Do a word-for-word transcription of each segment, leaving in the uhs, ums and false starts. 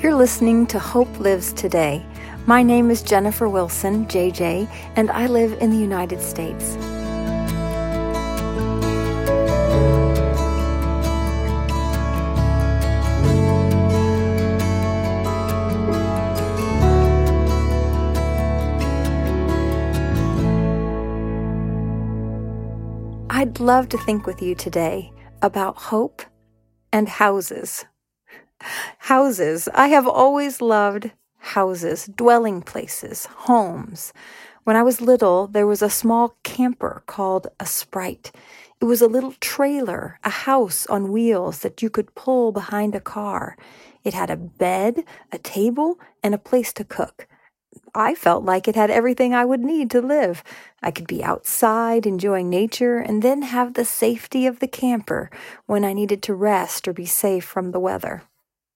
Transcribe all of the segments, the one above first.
You're listening to Hope Lives Today. My name is Jennifer Wilson, J J, and I live in the United States. I'd love to think with you today about hope and houses. Houses. I have always loved houses, dwelling places, homes. When I was little, there was a small camper called a Sprite. It was a little trailer, a house on wheels that you could pull behind a car. It had a bed, a table, and a place to cook. I felt like it had everything I would need to live. I could be outside enjoying nature and then have the safety of the camper when I needed to rest or be safe from the weather.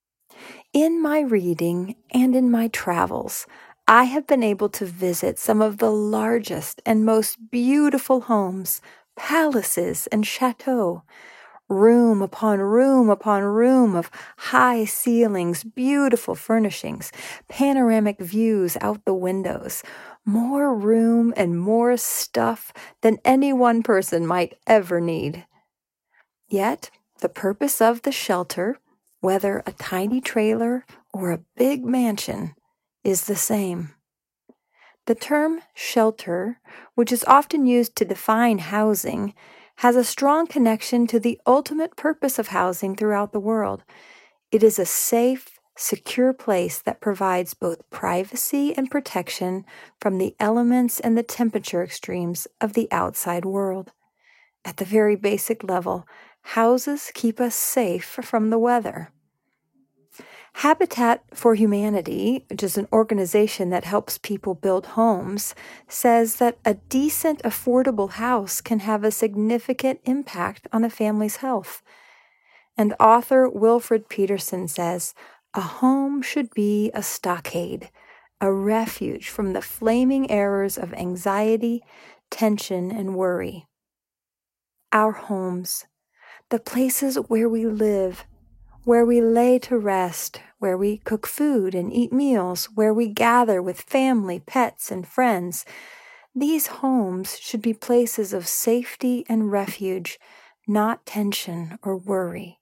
In my reading and in my travels, I have been able to visit some of the largest and most beautiful homes, palaces, and chateaux. Room upon room upon room of high ceilings, beautiful furnishings, panoramic views out the windows, more room and more stuff than any one person might ever need. Yet, the purpose of the shelter, whether a tiny trailer or a big mansion, is the same. The term shelter, which is often used to define housing, has a strong connection to the ultimate purpose of housing throughout the world. It is a safe, secure place that provides both privacy and protection from the elements and the temperature extremes of the outside world. At the very basic level, houses keep us safe from the weather. Habitat for Humanity, which is an organization that helps people build homes, says that a decent, affordable house can have a significant impact on a family's health. And author Wilfred Peterson says, a home should be a stockade, a refuge from the flaming arrows of anxiety, tension, and worry. Our homes, the places where we live, where we lay to rest, where we cook food and eat meals, where we gather with family, pets, and friends. These homes should be places of safety and refuge, not tension or worry.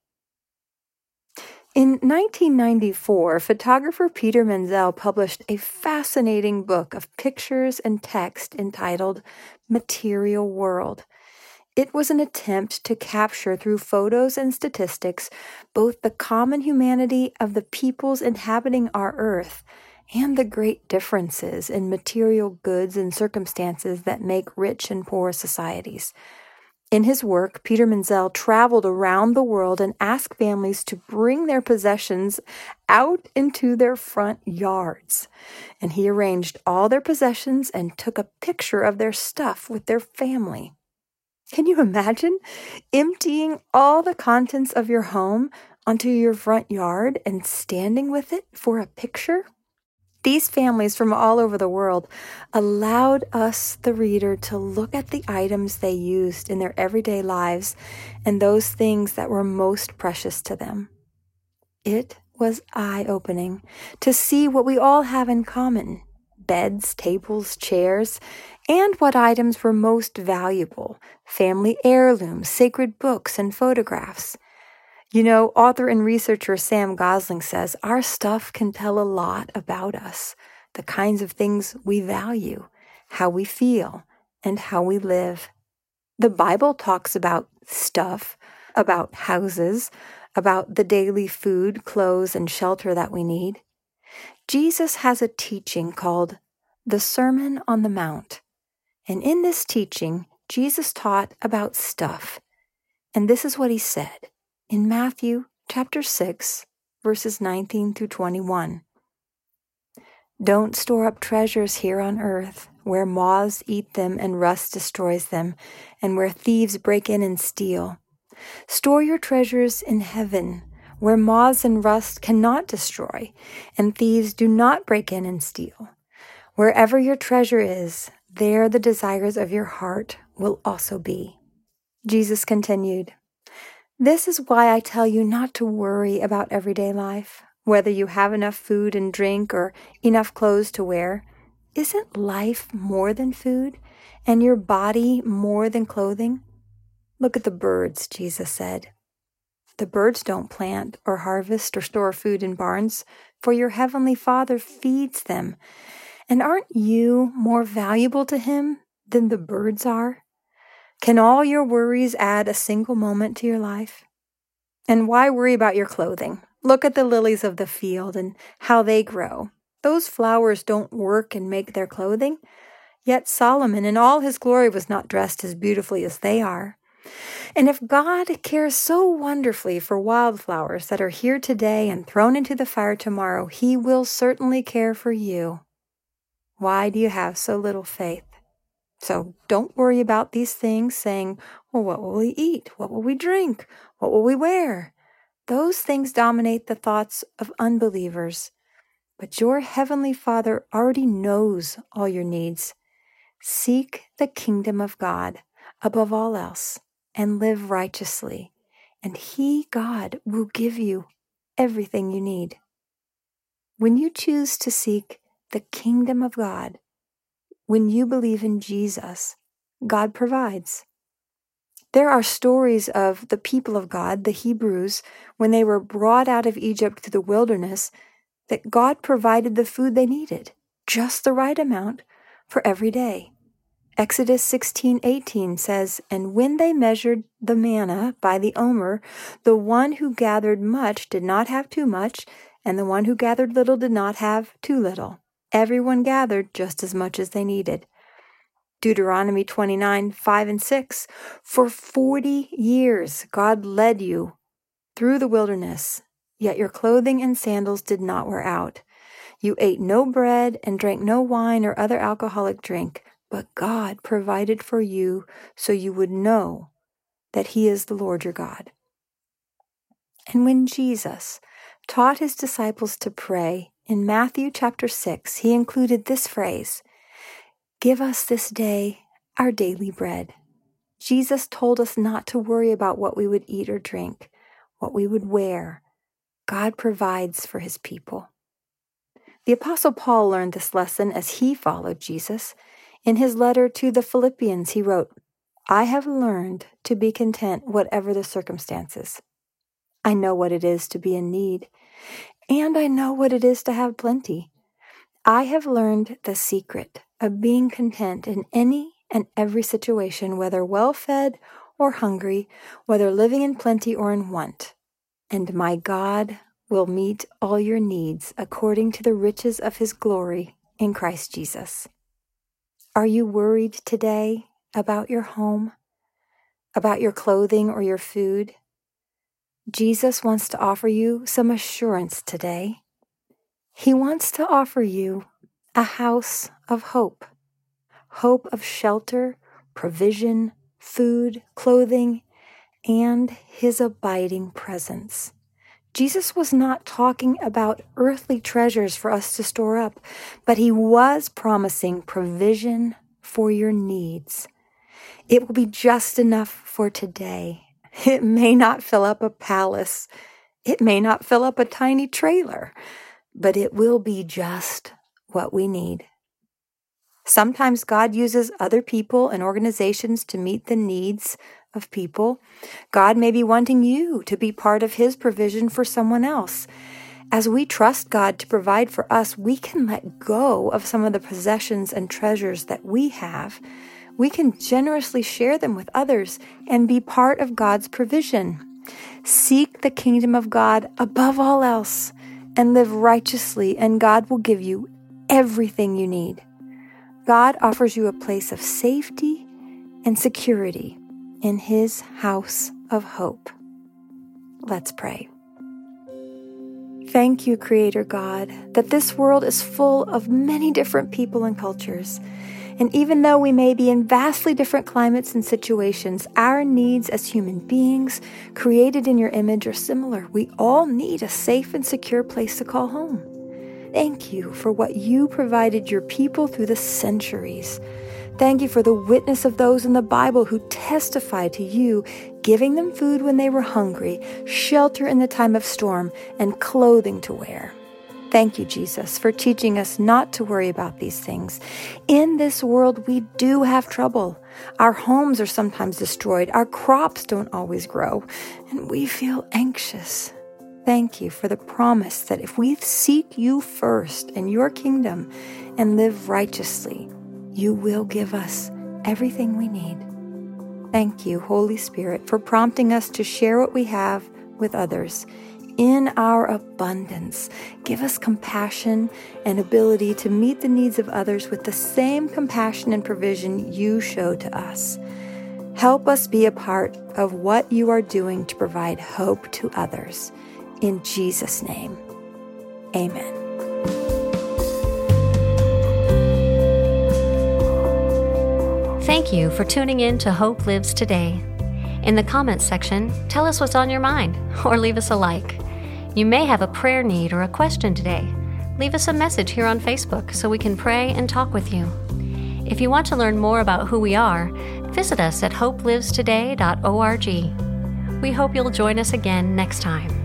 In nineteen ninety-four, photographer Peter Menzel published a fascinating book of pictures and text entitled Material World. It was an attempt to capture through photos and statistics both the common humanity of the peoples inhabiting our earth and the great differences in material goods and circumstances that make rich and poor societies. In his work, Peter Menzel traveled around the world and asked families to bring their possessions out into their front yards. And he arranged all their possessions and took a picture of their stuff with their family. Can you imagine emptying all the contents of your home onto your front yard and standing with it for a picture? These families from all over the world allowed us, the reader, to look at the items they used in their everyday lives and those things that were most precious to them. It was eye-opening to see what we all have in common: beds, tables, chairs, and what items were most valuable: family heirlooms, sacred books, and photographs. You know, author and researcher Sam Gosling says our stuff can tell a lot about us, the kinds of things we value, how we feel, and how we live. The Bible talks about stuff, about houses, about the daily food, clothes, and shelter that we need. Jesus has a teaching called the Sermon on the Mount. And in this teaching, Jesus taught about stuff. And this is what he said in Matthew chapter six, verses nineteen through twenty-one. Don't store up treasures here on earth, where moths eat them and rust destroys them, and where thieves break in and steal. Store your treasures in heaven, where moths and rust cannot destroy, and thieves do not break in and steal. Wherever your treasure is, there the desires of your heart will also be. Jesus continued, This is why I tell you not to worry about everyday life, Whether you have enough food and drink or enough clothes to wear, isn't life more than food and your body more than clothing? Look at the birds, Jesus said. The birds don't plant or harvest or store food in barns, for your heavenly Father feeds them. And aren't you more valuable to Him than the birds are? Can all your worries add a single moment to your life? And why worry about your clothing? Look at the lilies of the field and how they grow. Those flowers don't work and make their clothing. Yet Solomon in all his glory was not dressed as beautifully as they are. And if God cares so wonderfully for wildflowers that are here today and thrown into the fire tomorrow, He will certainly care for you. Why do you have so little faith? So don't worry about these things, saying, well, what will we eat? What will we drink? What will we wear? Those things dominate the thoughts of unbelievers. But your heavenly Father already knows all your needs. Seek the kingdom of God above all else and live righteously, and He, God, will give you everything you need. When you choose to seek the kingdom of God, when you believe in Jesus, God provides. There are stories of the people of God, the Hebrews, when they were brought out of Egypt to the wilderness, that God provided the food they needed, just the right amount for every day. Exodus sixteen eighteen says, "And when they measured the manna by the omer, the one who gathered much did not have too much, and the one who gathered little did not have too little. Everyone gathered just as much as they needed." Deuteronomy twenty-nine five and six, "For forty years God led you through the wilderness, yet your clothing and sandals did not wear out. You ate no bread and drank no wine or other alcoholic drink, but God provided for you so you would know that He is the Lord your God." And when Jesus taught His disciples to pray in Matthew chapter six, He included this phrase, "Give us this day our daily bread." Jesus told us not to worry about what we would eat or drink, what we would wear. God provides for His people. The Apostle Paul learned this lesson as he followed Jesus. In his letter to the Philippians, he wrote, "I have learned to be content whatever the circumstances. I know what it is to be in need, and I know what it is to have plenty. I have learned the secret of being content in any and every situation, whether well-fed or hungry, whether living in plenty or in want. And my God will meet all your needs according to the riches of His glory in Christ Jesus." Are you worried today about your home, about your clothing or your food? Jesus wants to offer you some assurance today. He wants to offer you a house of hope, hope of shelter, provision, food, clothing, and His abiding presence. Jesus was not talking about earthly treasures for us to store up, but He was promising provision for your needs. It will be just enough for today. It may not fill up a palace. It may not fill up a tiny trailer, but it will be just what we need. Sometimes God uses other people and organizations to meet the needs of people. God may be wanting you to be part of His provision for someone else. As we trust God to provide for us, we can let go of some of the possessions and treasures that we have. We can generously share them with others and be part of God's provision. Seek the kingdom of God above all else and live righteously, and God will give you everything you need. God offers you a place of safety and security in His house of hope. Let's pray. Thank you, Creator God, that this world is full of many different people and cultures. And even though we may be in vastly different climates and situations, our needs as human beings created in your image are similar. We all need a safe and secure place to call home. Thank you for what you provided your people through the centuries. Thank you for the witness of those in the Bible who testified to you, giving them food when they were hungry, shelter in the time of storm, and clothing to wear. Thank you, Jesus, for teaching us not to worry about these things. In this world, we do have trouble. Our homes are sometimes destroyed. Our crops don't always grow, and we feel anxious. Thank you for the promise that if we seek you first and your kingdom and live righteously, you will give us everything we need. Thank you, Holy Spirit, for prompting us to share what we have with others. In our abundance, give us compassion and ability to meet the needs of others with the same compassion and provision you show to us. Help us be a part of what you are doing to provide hope to others. In Jesus' name, amen. Thank you for tuning in to Hope Lives Today. In the comments section, tell us what's on your mind or leave us a like. You may have a prayer need or a question today. Leave us a message here on Facebook so we can pray and talk with you. If you want to learn more about who we are, visit us at hope lives today dot org. We hope you'll join us again next time.